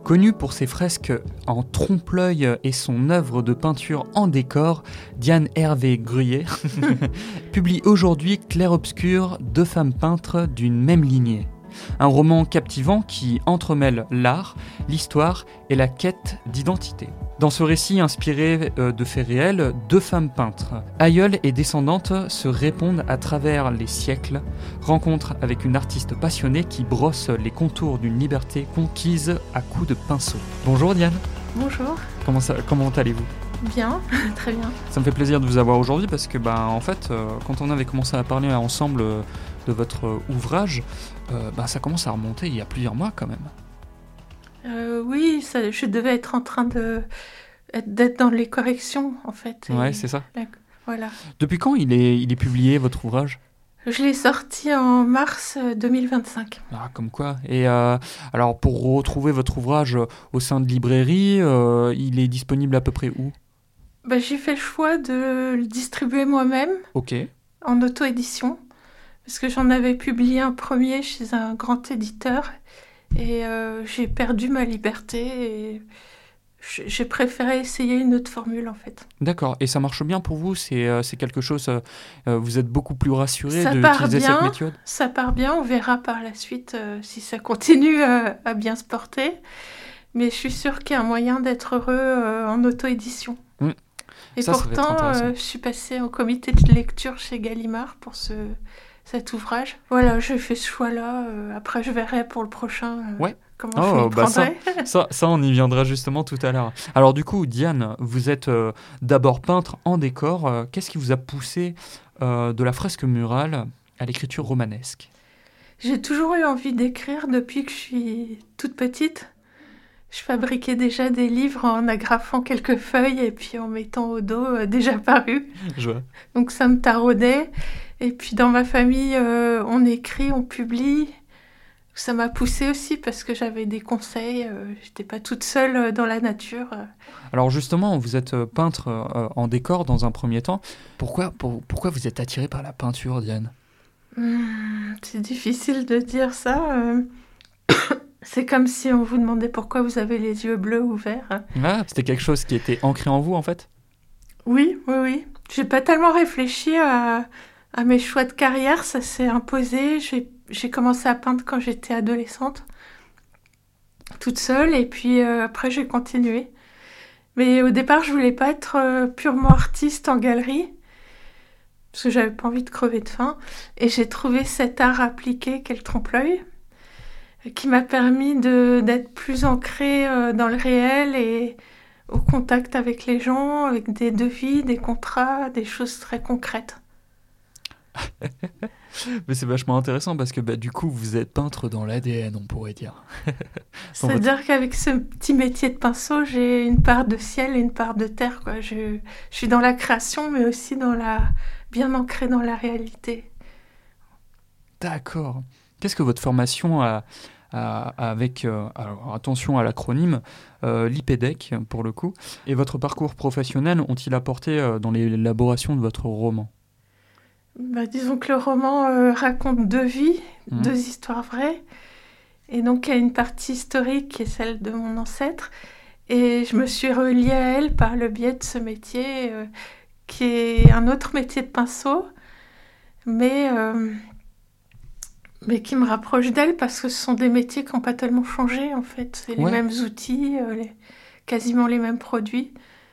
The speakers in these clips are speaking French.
Connue pour ses fresques en trompe-l'œil et son œuvre de peinture en décor, Diane Hervé Gruyer publie aujourd'hui Clair-Obscur, deux femmes peintres d'une même lignée. Un roman captivant qui entremêle l'art, l'histoire et la quête d'identité. Dans ce récit inspiré de faits réels, deux femmes peintres, aïeules et descendantes, se répondent à travers les siècles, rencontre avec une artiste passionnée qui brosse les contours d'une liberté conquise à coups de pinceau. Bonjour Diane. Bonjour. Comment allez-vous ? Bien, très bien. Ça me fait plaisir de vous avoir aujourd'hui parce que en fait, quand on avait commencé à parler ensemble de votre ouvrage, ça commence à remonter il y a plusieurs mois quand même. Oui, je devais être en train d'être dans les corrections en fait. Ouais, c'est ça. Voilà. Depuis quand il est publié votre ouvrage ? Je l'ai sorti en mars 2025. Ah, comme quoi. Et alors, pour retrouver votre ouvrage au sein de librairies, il est disponible à peu près où ? J'ai fait le choix de le distribuer moi-même. Ok. En auto-édition. Parce que j'en avais publié un premier chez un grand éditeur. Et j'ai perdu ma liberté. Et j'ai préféré essayer une autre formule en fait. D'accord. Et ça marche bien pour vous ? C'est quelque chose... vous êtes beaucoup plus rassuré ça d'utiliser cette méthode ? Ça part bien. On verra par la suite si ça continue à bien se porter. Mais je suis sûre qu'il y a un moyen d'être heureux en auto-édition. Et ça, pourtant, je suis passée au comité de lecture chez Gallimard pour cet ouvrage. Voilà, j'ai fait ce choix-là. Après, je verrai pour le prochain comment je m'y prendrai. Ça, on y viendra justement tout à l'heure. Alors du coup, Diane, vous êtes d'abord peintre en décor. Qu'est-ce qui vous a poussé de la fresque murale à l'écriture romanesque ? J'ai toujours eu envie d'écrire depuis que je suis toute petite. Je fabriquais déjà des livres en agrafant quelques feuilles et puis en mettant au dos déjà parus. Donc ça me taraudait. Et puis dans ma famille, on écrit, on publie. Ça m'a poussée aussi parce que j'avais des conseils. J'étais pas toute seule dans la nature. Alors justement, vous êtes peintre en décor dans un premier temps. Pourquoi vous êtes attirée par la peinture, Diane ? C'est difficile de dire ça. C'est comme si on vous demandait pourquoi vous avez les yeux bleus ou verts. Ah, c'était quelque chose qui était ancré en vous, en fait ? Oui. J'ai pas tellement réfléchi à mes choix de carrière, ça s'est imposé. J'ai commencé à peindre quand j'étais adolescente, toute seule, et puis après j'ai continué. Mais au départ, je voulais pas être purement artiste en galerie, parce que j'avais pas envie de crever de faim. Et j'ai trouvé cet art appliqué qu'est le trompe-l'œil, qui m'a permis d'être plus ancrée dans le réel et au contact avec les gens, avec des devis, des contrats, des choses très concrètes. Mais c'est vachement intéressant parce que du coup, vous êtes peintre dans l'ADN, on pourrait dire. C'est-à-dire qu'avec ce petit métier de pinceau, j'ai une part de ciel et une part de terre, quoi. Je suis dans la création, mais aussi bien ancrée dans la réalité. D'accord. Qu'est-ce que votre formation avec, alors attention à l'acronyme, l'IPEDEC pour le coup, et votre parcours professionnel ont-ils apporté dans l'élaboration de votre roman ? Disons que le roman raconte deux vies, deux histoires vraies, et donc il y a une partie historique qui est celle de mon ancêtre, et je me suis reliée à elle par le biais de ce métier qui est un autre métier de pinceau, mais qui me rapproche d'elle parce que ce sont des métiers qui n'ont pas tellement changé en fait. C'est les mêmes outils, quasiment les mêmes produits.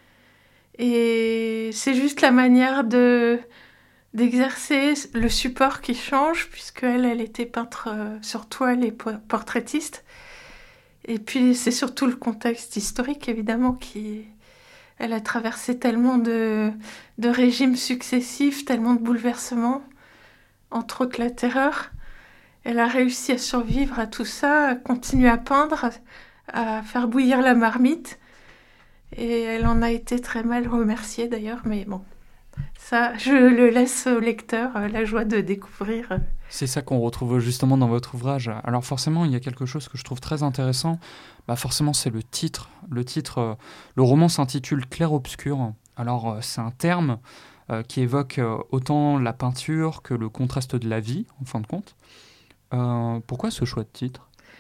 Et c'est juste la manière d'exercer le support qui change, puisqu'elle était peintre sur toile et portraitiste. Et puis c'est surtout le contexte historique évidemment elle a traversé tellement de régimes successifs, tellement de bouleversements, entre autres la terreur. Elle a réussi à survivre à tout ça, à continuer à peindre, à faire bouillir la marmite. Et elle en a été très mal remerciée d'ailleurs, mais bon, ça, je le laisse au lecteur, la joie de découvrir. C'est ça qu'on retrouve justement dans votre ouvrage. Alors forcément, il y a quelque chose que je trouve très intéressant. Forcément, c'est le titre. Le roman s'intitule Clair-Obscur. Alors, c'est un terme qui évoque autant la peinture que le contraste de la vie, en fin de compte. Pourquoi ce choix de titre ?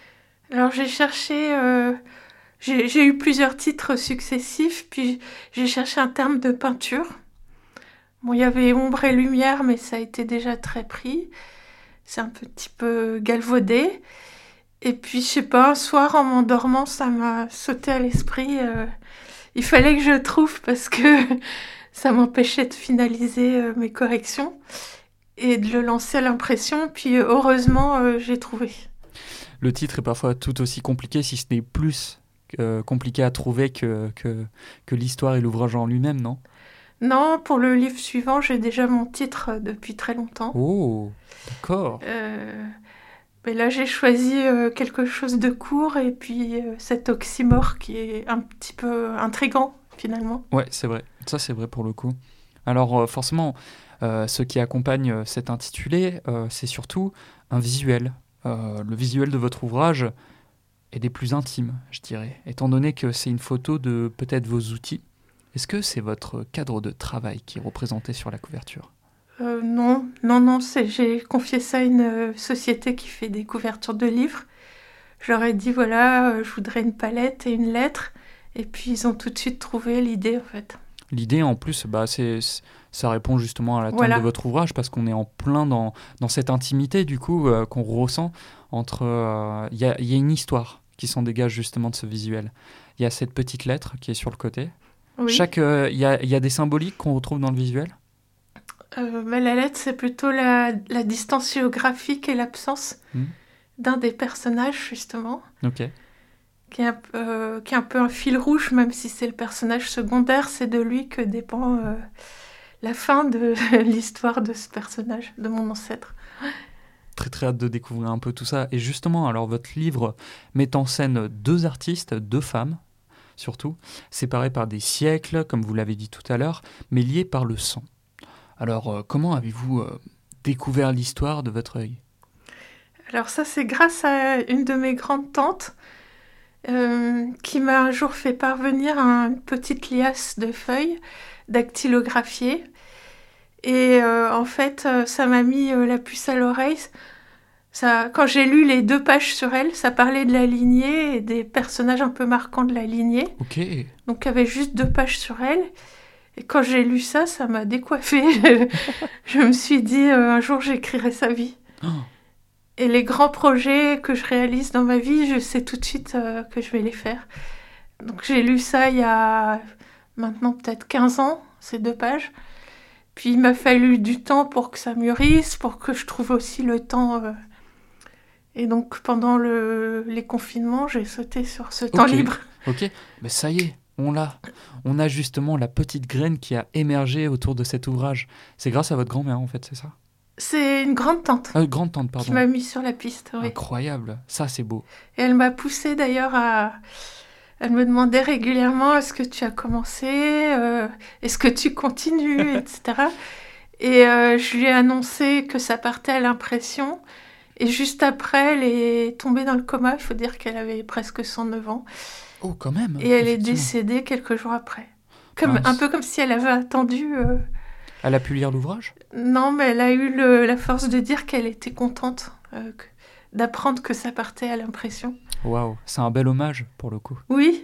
Alors j'ai cherché J'ai eu plusieurs titres successifs, puis j'ai cherché un terme de peinture. Bon, il y avait ombre et lumière, mais ça a été déjà très pris. C'est un petit peu galvaudé. Et puis, je sais pas, un soir, en m'endormant, ça m'a sauté à l'esprit. Il fallait que je trouve parce que ça m'empêchait de finaliser mes corrections et de le lancer à l'impression. Puis, heureusement, j'ai trouvé. Le titre est parfois tout aussi compliqué, si ce n'est plus compliqué à trouver que l'histoire et l'ouvrage en lui-même, non? Non, pour le livre suivant, j'ai déjà mon titre depuis très longtemps. Oh, d'accord. Mais là, j'ai choisi quelque chose de court et puis cet oxymore qui est un petit peu intriguant, finalement. Ouais, c'est vrai. Ça, c'est vrai pour le coup. Alors, forcément, ce qui accompagne cet intitulé, c'est surtout un visuel. Le visuel de votre ouvrage est des plus intimes, je dirais, étant donné que c'est une photo de peut-être vos outils. Est-ce que c'est votre cadre de travail qui est représenté sur la couverture? Non, j'ai confié ça à une société qui fait des couvertures de livres. Je leur ai dit, voilà, je voudrais une palette et une lettre. Et puis, ils ont tout de suite trouvé l'idée, en fait. L'idée, en plus, ça répond justement à l'attente Voilà. de votre ouvrage, parce qu'on est en plein dans cette intimité, du coup, qu'on ressent entre... Il y a une histoire qui s'en dégage justement de ce visuel. Il y a cette petite lettre qui est sur le côté. Oui. Il y a des symboliques qu'on retrouve dans le visuel? La lettre, c'est plutôt la distance géographique et l'absence d'un des personnages, justement. Ok. Qui est un peu un fil rouge, même si c'est le personnage secondaire, c'est de lui que dépend la fin de l'histoire de ce personnage, de mon ancêtre. Très très hâte de découvrir un peu tout ça. Et justement, alors votre livre met en scène 2 artistes, 2 femmes, surtout, séparées par des siècles, comme vous l'avez dit tout à l'heure, mais liées par le sang. Alors, comment avez-vous découvert l'histoire de votre œil? Alors ça, c'est grâce à une de mes grandes tantes qui m'a un jour fait parvenir une petite liasse de feuilles dactylographiées. Et en fait, ça m'a mis la puce à l'oreille. Quand j'ai lu les 2 pages sur elle, ça parlait de la lignée et des personnages un peu marquants de la lignée. Ok. Donc il y avait juste 2 pages sur elle. Et quand j'ai lu ça, ça m'a décoiffée. Je me suis dit, un jour, j'écrirai sa vie. Oh. Et les grands projets que je réalise dans ma vie, je sais tout de suite que je vais les faire. Donc j'ai lu ça il y a maintenant peut-être 15 ans, ces 2 pages. Puis il m'a fallu du temps pour que ça mûrisse, pour que je trouve aussi le temps. Et donc pendant les confinements, j'ai sauté sur ce temps libre. Ok, mais ça y est, on l'a. On a justement la petite graine qui a émergé autour de cet ouvrage. C'est grâce à votre grand-mère en fait, c'est ça? C'est une grande-tante. Grande-tante, pardon. Qui m'a mis sur la piste, oui. Incroyable, ça c'est beau. Et elle m'a poussée d'ailleurs à... Elle me demandait régulièrement, est-ce que tu as commencé, est-ce que tu continues, etc. Et je lui ai annoncé que ça partait à l'impression. Et juste après, elle est tombée dans le coma. Il faut dire qu'elle avait presque 109 ans. Oh, quand même. Et elle est décédée quelques jours après. Un peu comme si elle avait attendu... Elle a pu lire l'ouvrage? Non, mais elle a eu la force de dire qu'elle était contente d'apprendre que ça partait à l'impression. Waouh, c'est un bel hommage pour le coup. Oui.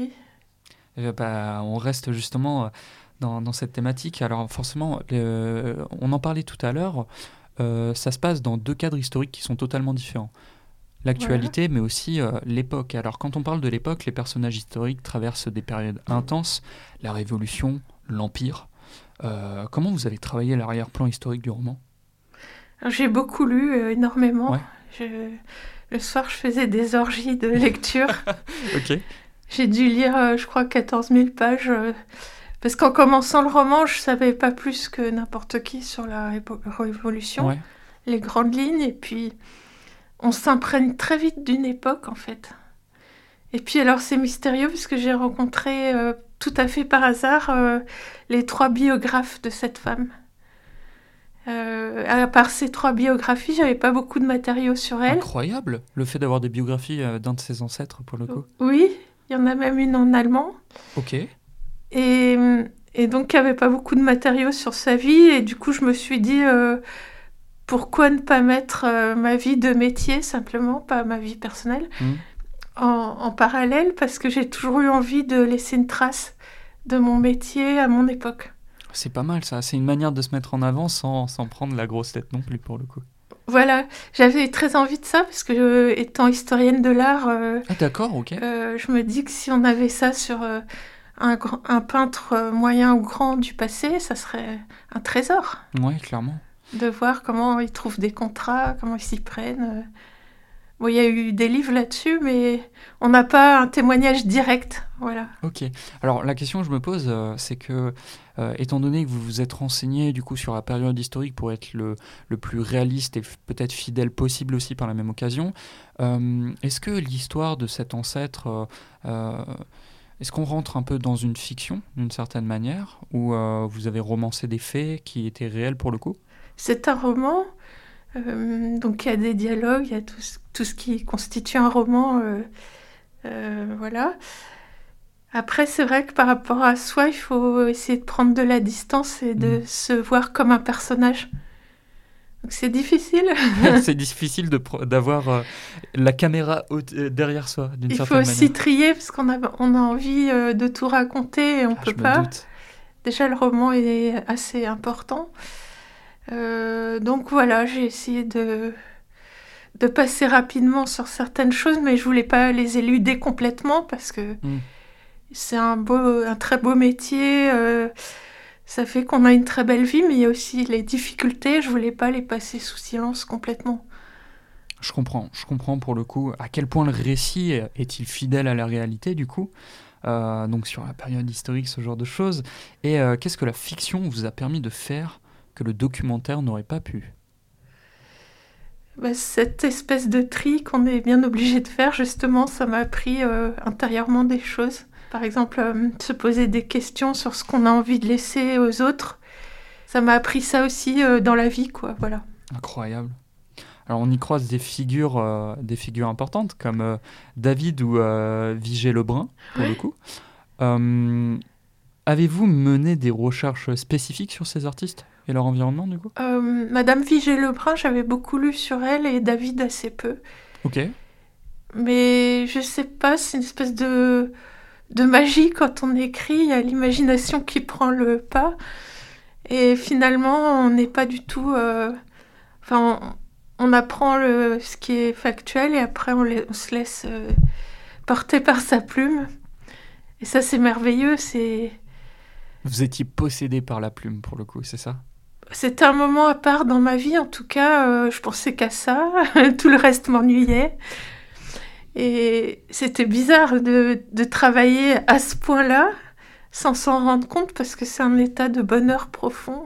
On reste justement dans cette thématique. Alors forcément, on en parlait tout à l'heure, ça se passe dans 2 cadres historiques qui sont totalement différents. L'actualité, voilà. Mais aussi l'époque. Alors quand on parle de l'époque, les personnages historiques traversent des périodes intenses, la Révolution, l'Empire. Comment vous avez travaillé l'arrière-plan historique du roman? Alors, j'ai beaucoup lu, énormément. Ouais. Le soir, je faisais des orgies de lecture. Ok. J'ai dû lire, je crois, 14 000 pages. Parce qu'en commençant le roman, je ne savais pas plus que n'importe qui sur la Révolution, ouais. Les grandes lignes. Et puis, on s'imprègne très vite d'une époque, en fait. Et puis, alors, c'est mystérieux parce que j'ai rencontré... tout à fait par hasard, les 3 biographes de cette femme. À part ces 3 biographies, j'avais pas beaucoup de matériaux sur elle. Incroyable, le fait d'avoir des biographies d'un de ses ancêtres, pour le coup. Oui, il y en a même une en allemand. Ok. Et donc, il n'y avait pas beaucoup de matériaux sur sa vie. Et du coup, je me suis dit, pourquoi ne pas mettre ma vie de métier, simplement, pas ma vie personnelle, en parallèle parce que j'ai toujours eu envie de laisser une trace de mon métier à mon époque. C'est pas mal ça, c'est une manière de se mettre en avant sans prendre la grosse tête non plus pour le coup. Voilà, j'avais très envie de ça parce que étant historienne de l'art, Ah d'accord, ok. je me dis que si on avait ça sur un peintre moyen ou grand du passé, ça serait un trésor Ouais, clairement. de voir comment ils trouvent des contrats, comment ils s'y prennent. Bon, il y a eu des livres là-dessus, mais on n'a pas un témoignage direct, voilà. Ok. Alors la question que je me pose, c'est que, étant donné que vous vous êtes renseigné du coup sur la période historique pour être le plus réaliste et peut-être fidèle possible aussi par la même occasion, est-ce que l'histoire de cet ancêtre, est-ce qu'on rentre un peu dans une fiction d'une certaine manière, ou vous avez romancé des faits qui étaient réels pour le coup? C'est un roman, donc il y a des dialogues, il y a tout ce qui constitue un roman, voilà. Après, c'est vrai que par rapport à soi, il faut essayer de prendre de la distance et de se voir comme un personnage. Donc c'est difficile. C'est difficile d'avoir la caméra derrière soi d'une Il faut certaine aussi manière. trier parce on a envie de tout raconter et on peut Je me pas. doute. Déjà, le roman est assez important. Donc voilà, j'ai essayé de passer rapidement sur certaines choses, mais je voulais pas les éluder complètement parce que c'est un très beau métier. Ça fait qu'on a une très belle vie, mais il y a aussi les difficultés. Je voulais pas les passer sous silence complètement. Je comprends pour le coup. À quel point le récit est-il fidèle à la réalité du coup, donc sur la période historique, ce genre de choses. Et qu'est-ce que la fiction vous a permis de faire que le documentaire n'aurait pas pu? Bah, cette espèce de tri qu'on est bien obligé de faire, justement, ça m'a appris intérieurement des choses. Par exemple, se poser des questions sur ce qu'on a envie de laisser aux autres. Ça m'a appris ça aussi dans la vie, quoi, voilà. Incroyable. Alors on y croise des figures importantes comme David ou Vigée Lebrun, pour le coup. Avez-vous mené des recherches spécifiques sur ces artistes et leur environnement, du coup? Madame Vigée Lebrun, j'avais beaucoup lu sur elle et David assez peu. Ok. Mais je sais pas, c'est une espèce de magie quand on écrit, il y a l'imagination qui prend le pas. Et finalement, on n'est pas du tout... Enfin, on apprend ce qui est factuel et après on se laisse porter par sa plume. Et ça, c'est merveilleux. Vous étiez possédé par la plume, pour le coup, c'est ça? C'était un moment à part dans ma vie. En tout cas, je pensais qu'à ça. Tout le reste m'ennuyait. Et c'était bizarre de travailler à ce point-là sans s'en rendre compte parce que c'est un état de bonheur profond.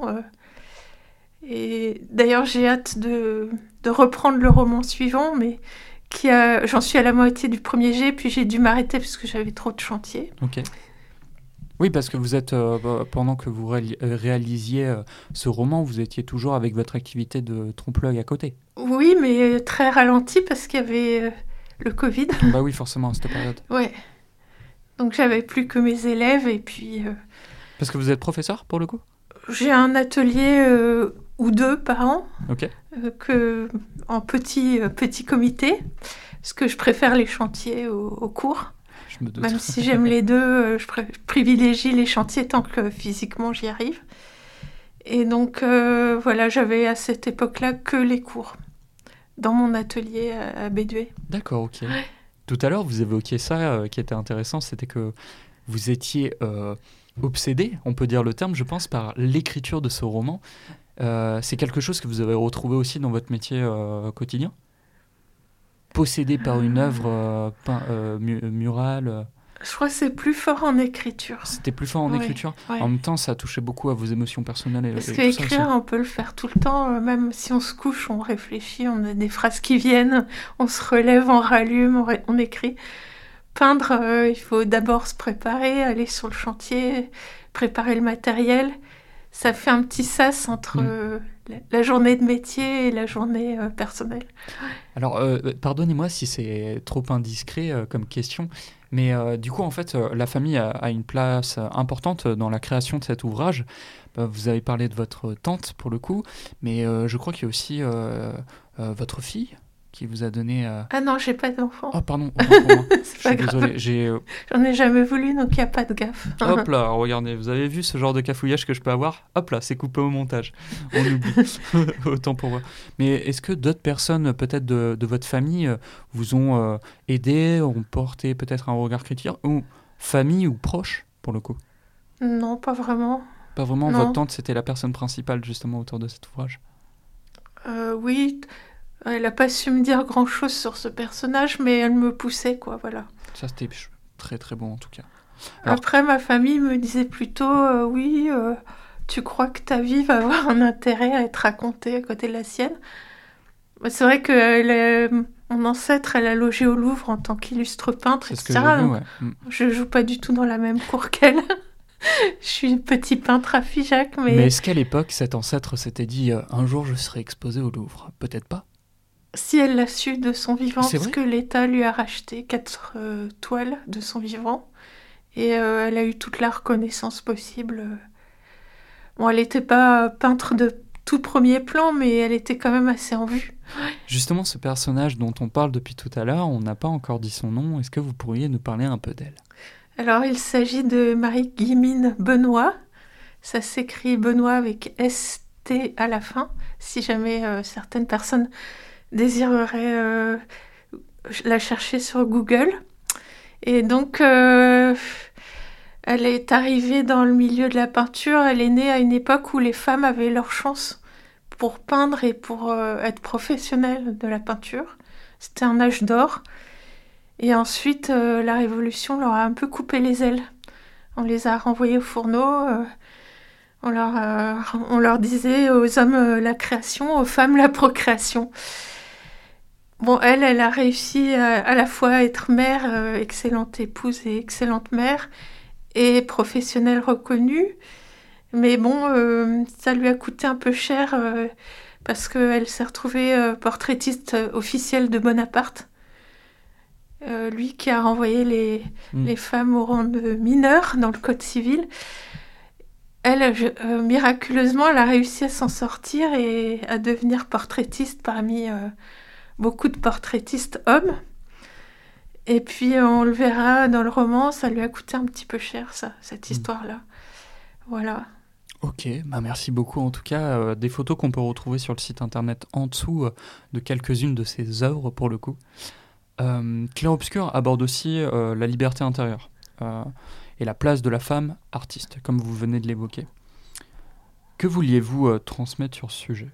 Et d'ailleurs, j'ai hâte de reprendre le roman suivant, mais j'en suis à la moitié du premier jet, puis j'ai dû m'arrêter parce que j'avais trop de chantier. Ok. Oui, parce que vous êtes, pendant que vous réalisiez ce roman, vous étiez toujours avec votre activité de trompe-l'œil à côté. Oui, mais très ralenti parce qu'il y avait le Covid. Bah oui, forcément, à cette période. Ouais. Donc j'avais plus que mes élèves et puis... Parce que vous êtes professeur, pour le coup? J'ai un atelier ou deux par an, Ok. en petit comité, parce que je préfère les chantiers aux cours. Je me doute. Même si j'aime les deux, je privilégie les chantiers tant que physiquement j'y arrive. Et donc voilà, j'avais à cette époque-là que les cours dans mon atelier à Bédué. D'accord, ok. Ouais. Tout à l'heure, vous évoquiez ça qui était intéressant, c'était que vous étiez obsédé, on peut dire le terme, je pense, par l'écriture de ce roman. C'est quelque chose que vous avez retrouvé aussi dans votre métier quotidien? Possédé par une œuvre murale? Je crois que c'est plus fort en écriture. C'était plus fort en écriture. Ouais. En même temps, ça touchait beaucoup à vos émotions personnelles. Parce et tout qu'écrire, ça aussi. on peut le faire tout le temps. Même si on se couche, on réfléchit, on a des phrases qui viennent, on se relève, on rallume, on écrit. Peindre, il faut d'abord se préparer, aller sur le chantier, préparer le matériel. Ça fait un petit sas entre la journée de métier et la journée personnelle. Alors, pardonnez-moi si c'est trop indiscret comme question, mais du coup, en fait, la famille a une place importante dans la création de cet ouvrage. Vous avez parlé de votre tante, pour le coup, mais je crois qu'il y a aussi votre fille. qui vous a donné... Ah non, j'ai pas d'enfant. Oh, pardon, autant pour moi. C'est Je pas suis grave. désolé, J'en ai jamais voulu, donc il n'y a pas de gaffe. Hop là, regardez, vous avez vu ce genre de cafouillage que je peux avoir? Hop là, c'est coupé au montage. On oublie. Autant pour moi. Mais est-ce que d'autres personnes, peut-être de votre famille, vous ont aidé, ont porté peut-être un regard critique, ou famille ou proche, pour le coup? Non, pas vraiment. Pas vraiment, Non. votre tante, c'était la personne principale, justement, autour de cet ouvrage. Oui, elle n'a pas su me dire grand-chose sur ce personnage, mais elle me poussait, quoi, voilà. Ça, c'était très très bon, en tout cas. Alors- Après, ma famille me disait plutôt, oui, tu crois que ta vie va avoir un intérêt à être racontée à côté de la sienne? Bah, c'est vrai que mon ancêtre, elle a logé au Louvre en tant qu'illustre peintre, C'est ce que etc. j'ai vu, donc ouais. je joue pas du tout dans la même cour qu'elle. Je suis petit peintre à Figeac, Mais est-ce qu'à l'époque, cet ancêtre s'était dit un jour je serai exposé au Louvre? Peut-être pas. si elle l'a su de son vivant, C'est parce vrai que l'État lui a racheté 4 toiles de son vivant, et elle a eu toute la reconnaissance possible. Bon, elle n'était pas peintre de tout premier plan, mais elle était quand même assez en vue. Justement, ce personnage dont on parle depuis tout à l'heure, on n'a pas encore dit son nom. Est-ce que vous pourriez nous parler un peu d'elle? Alors, il s'agit de Marie-Guimine Benoît. Ça s'écrit Benoît avec ST à la fin, si jamais certaines personnes désireraient la chercher sur Google. Et donc, elle est arrivée dans le milieu de la peinture. Elle est née à une époque où les femmes avaient leur chance pour peindre et pour être professionnelles de la peinture. C'était un âge d'or. Et ensuite, la Révolution leur a un peu coupé les ailes. On les a renvoyés au fourneau. On leur disait aux hommes la création, aux femmes la procréation. Bon, elle a réussi à la fois à être mère, excellente épouse et excellente mère, et professionnelle reconnue. Mais bon, ça lui a coûté un peu cher parce qu'elle s'est retrouvée portraitiste officielle de Bonaparte. Lui qui a renvoyé les femmes au rang de mineures dans le code civil. Elle, miraculeusement, elle a réussi à s'en sortir et à devenir portraitiste parmi beaucoup de portraitistes hommes. Et puis, on le verra dans le roman, ça lui a coûté un petit peu cher, cette histoire-là. Voilà. Ok, bah merci beaucoup. En tout cas, des photos qu'on peut retrouver sur le site internet en dessous de quelques-unes de ses œuvres, pour le coup. Clair Obscur aborde aussi la liberté intérieure et la place de la femme artiste, comme vous venez de l'évoquer. Que vouliez-vous transmettre sur ce sujet?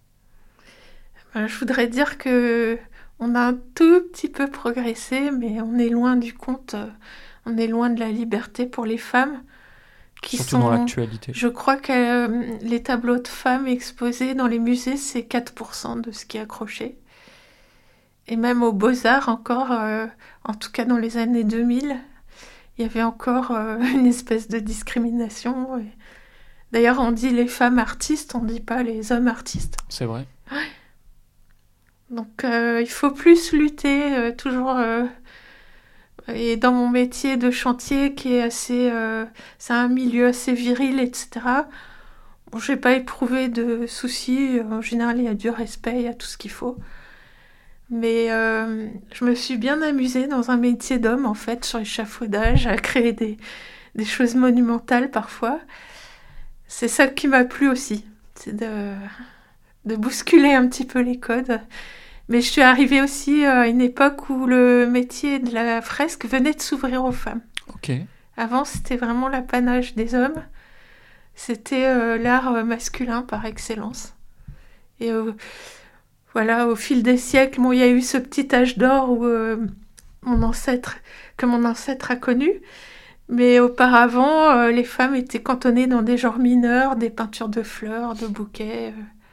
Je voudrais dire que on a un tout petit peu progressé, mais on est loin du compte. On est loin de la liberté pour les femmes. Surtout dans l'actualité. Je crois que les tableaux de femmes exposés dans les musées, c'est 4% de ce qui est accroché. Et même aux Beaux-Arts encore, en tout cas dans les années 2000, il y avait encore une espèce de discrimination. Et... D'ailleurs, on dit les femmes artistes, on ne dit pas les hommes artistes. C'est vrai. Ouais. Donc, il faut plus lutter, toujours... et dans mon métier de chantier, qui est assez... c'est un milieu assez viril, etc. Bon, je n'ai pas éprouvé de soucis. En général, il y a du respect, il y a tout ce qu'il faut. Mais je me suis bien amusée dans un métier d'homme, en fait, sur l'échafaudage, à créer des choses monumentales parfois. C'est ça qui m'a plu aussi, c'est de bousculer un petit peu les codes. Mais je suis arrivée aussi à une époque où le métier de la fresque venait de s'ouvrir aux femmes. Ok. Avant, c'était vraiment l'apanage des hommes. C'était l'art masculin par excellence. Et voilà, au fil des siècles, bon, il y a eu ce petit âge d'or où mon ancêtre a connu. Mais auparavant, les femmes étaient cantonnées dans des genres mineurs, des peintures de fleurs, de bouquets.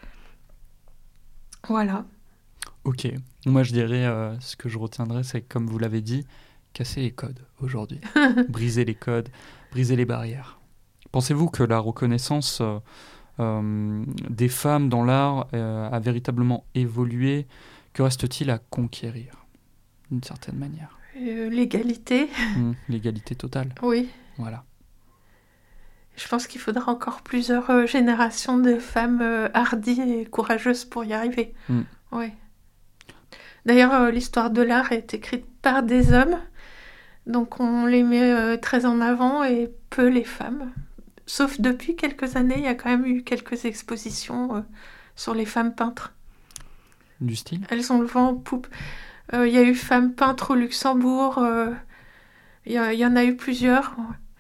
Voilà. Ok. Moi, je dirais, ce que je retiendrai, c'est que, comme vous l'avez dit, casser les codes aujourd'hui. Briser les codes, briser les barrières. Pensez-vous que la reconnaissance des femmes dans l'art a véritablement évolué? Que reste-t-il à conquérir, d'une certaine manière? L'égalité. L'égalité totale. Oui. Voilà. Je pense qu'il faudra encore plusieurs générations de femmes hardies et courageuses pour y arriver. Oui. D'ailleurs, l'histoire de l'art est écrite par des hommes, donc on les met très en avant et peu les femmes. Sauf depuis quelques années, il y a quand même eu quelques expositions sur les femmes peintres. Du style ? Elles ont le vent en poupe. Il y a eu femmes peintres au Luxembourg, il y en a eu plusieurs.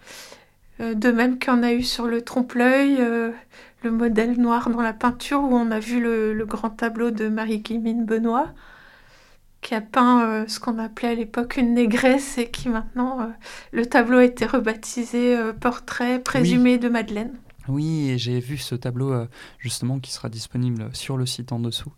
De même qu'il y en a eu sur le trompe-l'œil, le modèle noir dans la peinture, où on a vu le grand tableau de Marie-Guillemine Benoît, qui a peint ce qu'on appelait à l'époque une négresse et qui maintenant, le tableau a été rebaptisé Portrait présumé de Madeleine. Oui, et j'ai vu ce tableau justement qui sera disponible sur le site en dessous.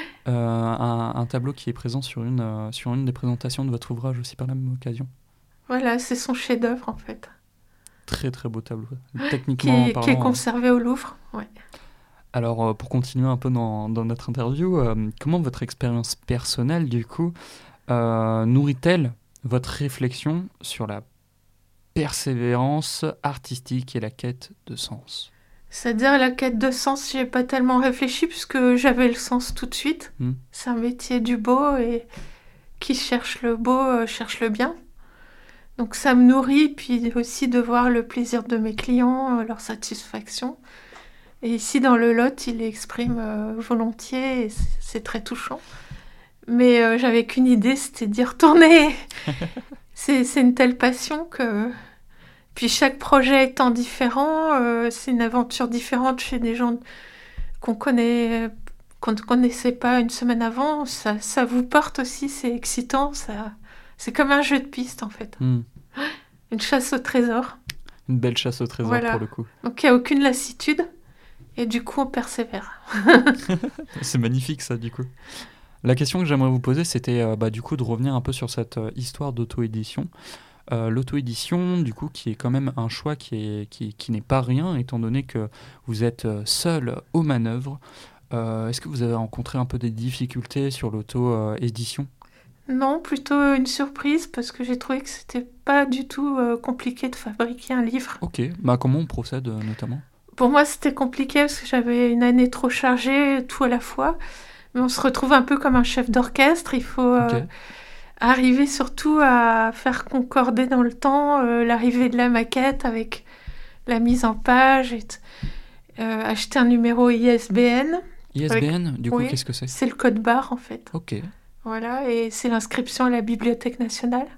Un tableau qui est présent sur une des présentations de votre ouvrage aussi par la même occasion. Voilà, c'est son chef-d'œuvre en fait. Très très beau tableau, techniquement parlant. Qui est conservé au Louvre, ouais. Alors, pour continuer un peu dans notre interview, comment votre expérience personnelle, du coup, nourrit-elle votre réflexion sur la persévérance artistique et la quête de sens ? C'est-à-dire la quête de sens, j'y ai pas tellement réfléchi puisque j'avais le sens tout de suite. C'est un métier du beau et qui cherche le beau cherche le bien. Donc ça me nourrit, puis aussi de voir le plaisir de mes clients, leur satisfaction. Et ici, dans le Lot, il l'exprime volontiers, et c'est très touchant. Mais j'avais qu'une idée, c'était d'y retourner. C'est une telle passion que... Puis chaque projet étant différent, c'est une aventure différente chez des gens qu'on ne connaissait pas une semaine avant. Ça vous porte aussi, c'est excitant. C'est comme un jeu de piste, en fait. Une chasse au trésor. Une belle chasse au trésor, voilà. Pour le coup. Donc il n'y a aucune lassitude. Et du coup, on persévère. C'est magnifique, ça, du coup. La question que j'aimerais vous poser, c'était du coup de revenir un peu sur cette histoire d'auto-édition. L'auto-édition, du coup, qui est quand même un choix qui n'est pas rien, étant donné que vous êtes seul aux manœuvres. Est-ce que vous avez rencontré un peu des difficultés sur l'auto-édition ? Non, plutôt une surprise, parce que j'ai trouvé que c'était pas du tout compliqué de fabriquer un livre. Ok, comment on procède notamment ? Pour moi, c'était compliqué parce que j'avais une année trop chargée, tout à la fois. Mais on se retrouve un peu comme un chef d'orchestre. Il faut arriver surtout à faire concorder dans le temps l'arrivée de la maquette avec la mise en page. Acheter un numéro ISBN. ISBN, du coup, qu'est-ce que c'est ? C'est le code barre, en fait. Ok. Voilà, et c'est l'inscription à la Bibliothèque nationale.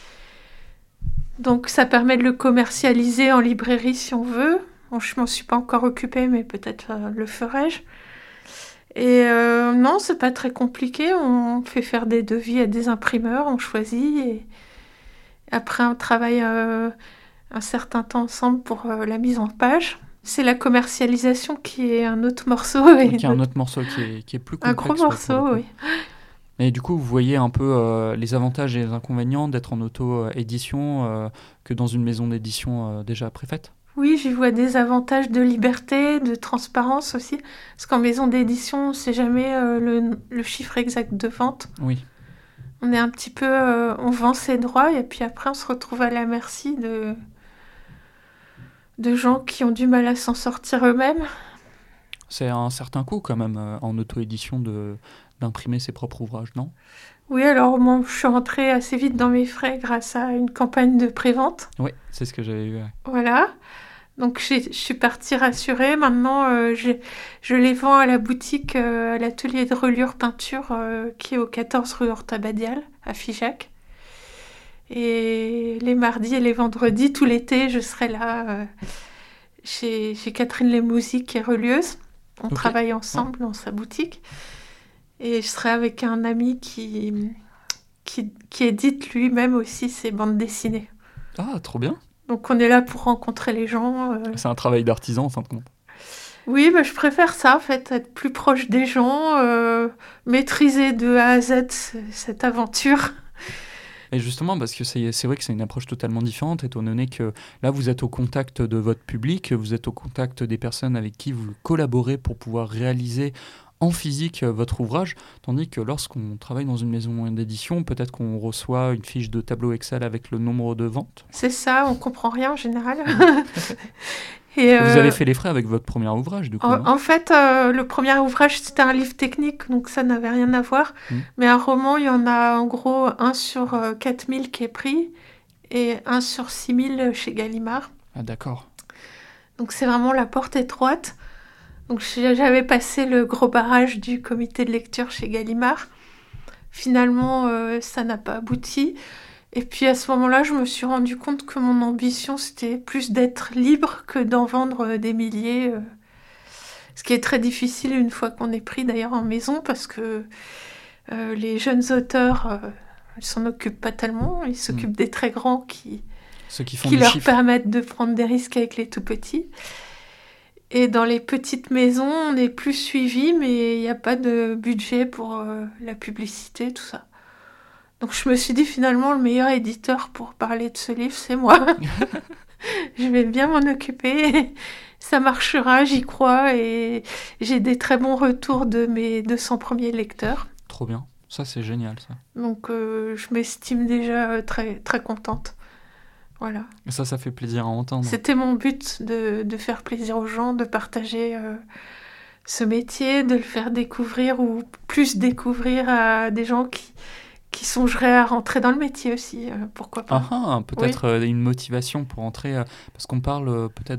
Donc, ça permet de le commercialiser en librairie si on veut. Bon, je m'en suis pas encore occupée, mais peut-être le ferai-je. Et non, c'est pas très compliqué. On fait faire des devis à des imprimeurs, on choisit. Et après, on travaille un certain temps ensemble pour la mise en page. C'est la commercialisation qui est un autre morceau. Un autre morceau qui est plus complexe. Un gros morceau, oui. Et du coup, vous voyez un peu les avantages et les inconvénients d'être en auto-édition que dans une maison d'édition déjà préfaite ? Oui, j'y vois des avantages de liberté, de transparence aussi. Parce qu'en maison d'édition, on ne sait jamais le chiffre exact de vente. Oui. On est un petit peu... on vend ses droits et puis après, on se retrouve à la merci de gens qui ont du mal à s'en sortir eux-mêmes. C'est un certain coût quand même en auto-édition d'imprimer ses propres ouvrages, non ? Oui, alors moi, je suis rentrée assez vite dans mes frais grâce à une campagne de prévente. Oui, c'est ce que j'avais vu. Ouais. Voilà. Donc, je suis partie rassurée. Maintenant, je les vends à la boutique, à l'atelier de reliure peinture qui est au 14 rue Horta-Badial, à Figeac. Et les mardis et les vendredis, tout l'été, je serai là chez Catherine Lemouzy, qui est relieuse. On travaille ensemble dans sa boutique. Et je serai avec un ami qui édite lui-même aussi ses bandes dessinées. Ah, trop bien. Donc on est là pour rencontrer les gens. C'est un travail d'artisan en fin de compte. Oui, je préfère ça en fait, être plus proche des gens, maîtriser de A à Z cette aventure. Et justement, parce que c'est vrai que c'est une approche totalement différente, étant donné que là, vous êtes au contact de votre public, vous êtes au contact des personnes avec qui vous collaborez pour pouvoir réaliser en physique votre ouvrage, tandis que lorsqu'on travaille dans une maison d'édition, peut-être qu'on reçoit une fiche de tableau Excel avec le nombre de ventes. C'est ça, on comprend rien en général. Et, Vous avez fait les frais avec votre premier ouvrage, du coup, non? en fait, le premier ouvrage, c'était un livre technique, donc ça n'avait rien à voir. Mais un roman, il y en a en gros un sur 4000 qui est pris et un sur 6000 chez Gallimard. Ah, d'accord. Donc c'est vraiment la porte étroite. Donc j'avais passé le gros barrage du comité de lecture chez Gallimard. Finalement, ça n'a pas abouti. Et puis à ce moment-là, je me suis rendu compte que mon ambition, c'était plus d'être libre que d'en vendre des milliers. Ce qui est très difficile une fois qu'on est pris d'ailleurs en maison, parce que les jeunes auteurs, ils s'en occupent pas tellement. Ils s'occupent des très grands Ceux qui font qui du leur chiffre. permettent de prendre des risques avec les tout petits. Et dans les petites maisons, on est plus suivi, mais il n'y a pas de budget pour la publicité, tout ça. Donc je me suis dit finalement, le meilleur éditeur pour parler de ce livre, c'est moi. Je vais bien m'en occuper. Ça marchera, j'y crois. Et j'ai des très bons retours de mes 200 premiers lecteurs. Trop bien. Ça, c'est génial, ça. Donc je m'estime déjà très, très contente. Voilà. Et ça fait plaisir à entendre. C'était mon but de faire plaisir aux gens, de partager ce métier, de le faire découvrir ou plus découvrir à des gens qui songeraient à rentrer dans le métier aussi, pourquoi pas. Peut-être une motivation pour entrer, parce qu'on parle peut-être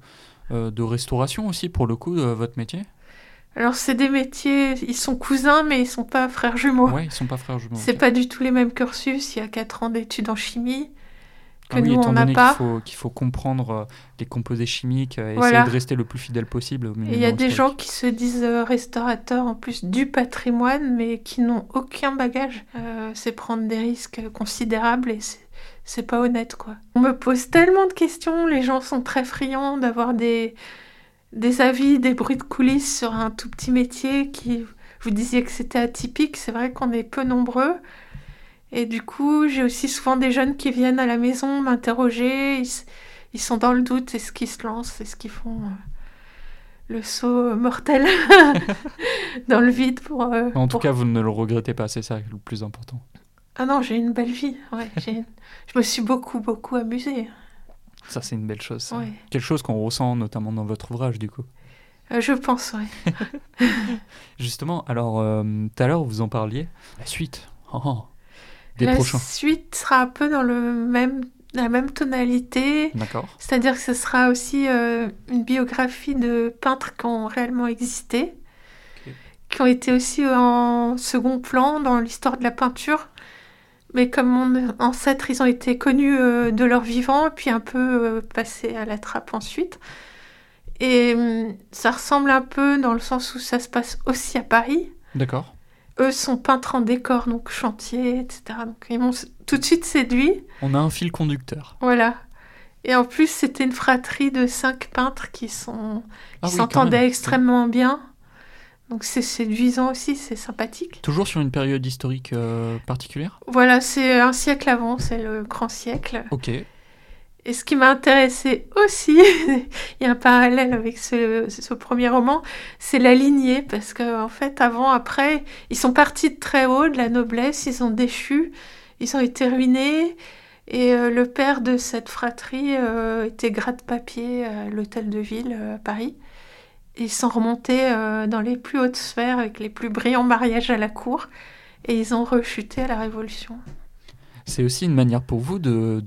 de restauration aussi, pour le coup, votre métier. Alors c'est des métiers, ils sont cousins, mais ils sont pas frères jumeaux. Ouais, ils sont pas frères jumeaux. C'est ok. pas du tout les mêmes cursus, il y a 4 ans d'études en chimie, que Ah oui, nous étant on n'a donné pas. qu'il faut comprendre les composés chimiques, et Voilà. essayer de rester le plus fidèle possible au Et il y a monument des historique. gens qui se disent restaurateurs en plus du patrimoine, mais qui n'ont aucun bagage. C'est prendre des risques considérables et c'est pas honnête, quoi. On me pose tellement de questions, les gens sont très friands d'avoir des avis, des bruits de coulisses sur un tout petit métier qui... Vous disiez que c'était atypique, c'est vrai qu'on est peu nombreux. Et du coup, j'ai aussi souvent des jeunes qui viennent à la maison m'interroger, ils sont dans le doute, est-ce qu'ils se lancent, est-ce qu'ils font... le saut mortel dans le vide pour... En tout cas, vous ne le regrettez pas, c'est ça le plus important. Ah non, j'ai une belle vie. Ouais, je me suis beaucoup, beaucoup amusée. Ça, c'est une belle chose. Ça. Ouais. Quelque chose qu'on ressent notamment dans votre ouvrage, du coup. Je pense, ouais. Justement, alors, tout à l'heure, vous en parliez. La suite des La prochains. suite sera un peu dans la même tonalité. D'accord. C'est-à-dire que ce sera aussi une biographie de peintres qui ont réellement existé, qui ont été aussi en second plan dans l'histoire de la peinture. Mais comme mon ancêtre, ils ont été connus de leur vivant, puis un peu passés à la trappe ensuite. Et ça ressemble un peu dans le sens où ça se passe aussi à Paris. D'accord. Eux sont peintres en décor, donc chantier, etc. Donc ils m'ont tout de suite séduit. On a un fil conducteur. Voilà. Et en plus, c'était une fratrie de 5 peintres qui s'entendaient quand même. extrêmement bien. Donc c'est séduisant aussi, c'est sympathique. Toujours sur une période historique particulière ? Voilà, c'est un siècle avant, c'est le grand siècle. Ok. Et ce qui m'a intéressé aussi, il y a un parallèle avec ce premier roman, c'est la lignée, parce qu'en fait, avant, après, ils sont partis de très haut, de la noblesse, ils ont déchu, ils ont été ruinés, et le père de cette fratrie était gratte-papier à l'hôtel de ville à Paris. Ils sont remontés dans les plus hautes sphères avec les plus brillants mariages à la cour, et ils ont rechuté à la Révolution. C'est aussi une manière pour vous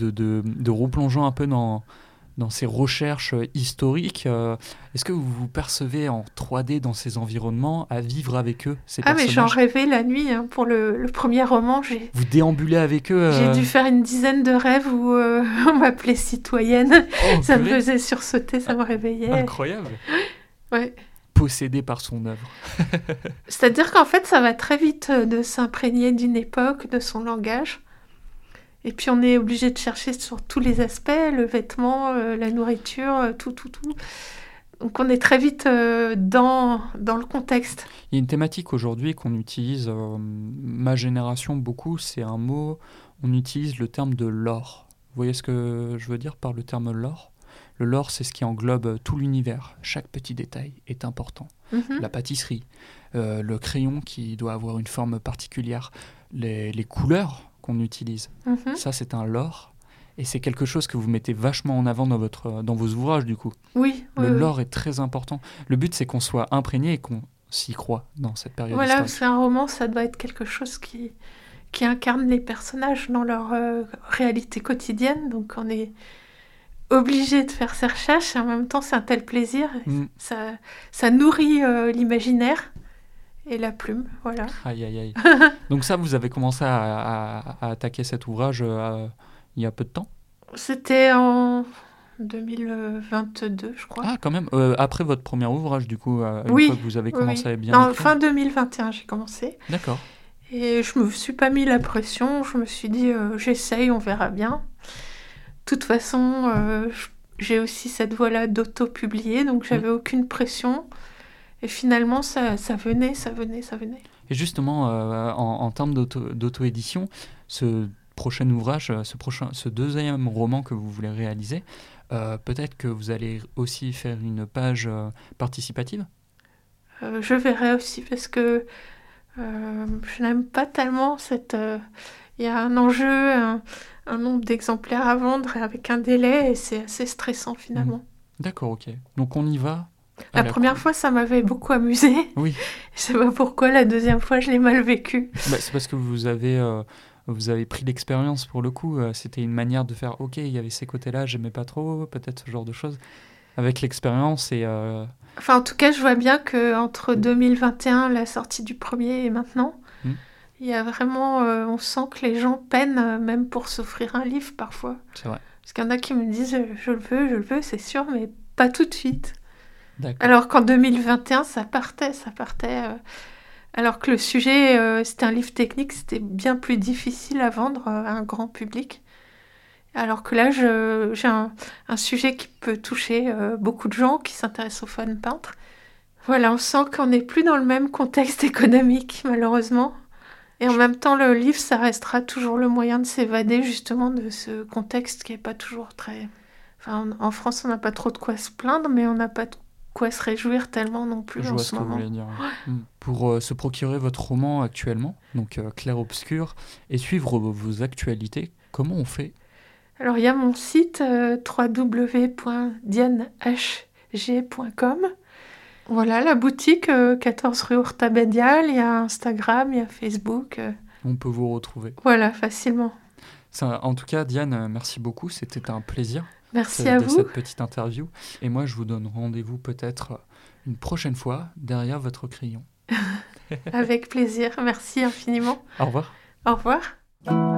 de replonger un peu dans ces recherches historiques. Est-ce que vous vous percevez en 3D dans ces environnements, à vivre avec eux, ces personnages ? Mais j'en rêvais la nuit, hein, pour le premier roman. Vous déambulez avec eux J'ai dû faire une dizaine de rêves où on m'appelait citoyenne. Ça me faisait sursauter, ça me réveillait. Incroyable. Ouais. Possédé par son œuvre. C'est-à-dire qu'en fait, ça va très vite de s'imprégner d'une époque, de son langage. Et puis on est obligé de chercher sur tous les aspects, le vêtement, la nourriture, tout. Donc on est très vite dans le contexte. Il y a une thématique aujourd'hui qu'on utilise, ma génération beaucoup, c'est un mot, on utilise le terme de lore. Vous voyez ce que je veux dire par le terme lore ? Le lore, c'est ce qui englobe tout l'univers. Chaque petit détail est important. Mm-hmm. La pâtisserie, le crayon qui doit avoir une forme particulière, les couleurs qu'on utilise. Mm-hmm. Ça, c'est un lore. Et c'est quelque chose que vous mettez vachement en avant dans vos ouvrages, du coup. Oui, Le oui. lore est très important. Le but, c'est qu'on soit imprégné et qu'on s'y croit dans cette période Voilà, historique. c'est un roman, ça doit être quelque chose qui incarne les personnages dans leur réalité quotidienne. Donc on est obligé de faire ses recherches et en même temps c'est un tel plaisir. Ça nourrit l'imaginaire et la plume, voilà. Aïe, aïe, aïe. Donc ça, vous avez commencé à attaquer cet ouvrage il y a peu de temps? C'était en 2022, je crois. Ah, quand même. Après votre premier ouvrage, du coup, une Oui, fois que vous avez commencé oui. à bien Non, écrire. fin 2021, j'ai commencé. D'accord. Et je me suis pas mis la pression. Je me suis dit, j'essaye, on verra bien. De toute façon, j'ai aussi cette voie-là d'auto-publier, donc j'avais aucune pression. Et finalement, ça venait. Et justement, en termes d'auto-édition, ce prochain ouvrage, ce deuxième roman que vous voulez réaliser, peut-être que vous allez aussi faire une page participative? Je verrai aussi parce que je n'aime pas tellement cette... Il y a un enjeu, un nombre d'exemplaires à vendre avec un délai et c'est assez stressant finalement. D'accord, ok. Donc on y va. La première fois, ça m'avait beaucoup amusé. Oui. Je sais pas pourquoi, la deuxième fois, je l'ai mal vécu. C'est parce que vous avez pris l'expérience pour le coup. C'était une manière de faire, ok, il y avait ces côtés-là, j'aimais pas trop, peut-être ce genre de choses. Avec l'expérience et... Enfin, en tout cas, je vois bien qu'entre 2021, la sortie du premier, et maintenant, il y a vraiment... on sent que les gens peinent, même pour s'offrir un livre, parfois. C'est vrai. Parce qu'il y en a qui me disent, je le veux, c'est sûr, mais pas tout de suite. D'accord. Alors qu'en 2021, ça partait. Alors que le sujet, c'était un livre technique, c'était bien plus difficile à vendre à un grand public. Alors que là, j'ai un sujet qui peut toucher beaucoup de gens qui s'intéressent aux fans peintres. Voilà, on sent qu'on n'est plus dans le même contexte économique, malheureusement. Et en même temps, le livre, ça restera toujours le moyen de s'évader justement de ce contexte qui n'est pas toujours très... Enfin, en France, on n'a pas trop de quoi se plaindre, mais on n'a pas de quoi se réjouir tellement non plus Je en vois ce ce que vous moment. voulez dire. Pour se procurer votre roman actuellement, donc Clair-Obscur, et suivre vos actualités, comment on fait? Alors, il y a mon site www.dianehg.com. Voilà, la boutique 14 rue Hurtabédial, il y a Instagram, il y a Facebook. On peut vous retrouver. Voilà, facilement. En tout cas, Diane, merci beaucoup. C'était un plaisir Merci à vous. cette petite interview. Et moi, je vous donne rendez-vous peut-être une prochaine fois derrière votre crayon. Avec plaisir. Merci infiniment. Au revoir. Au revoir.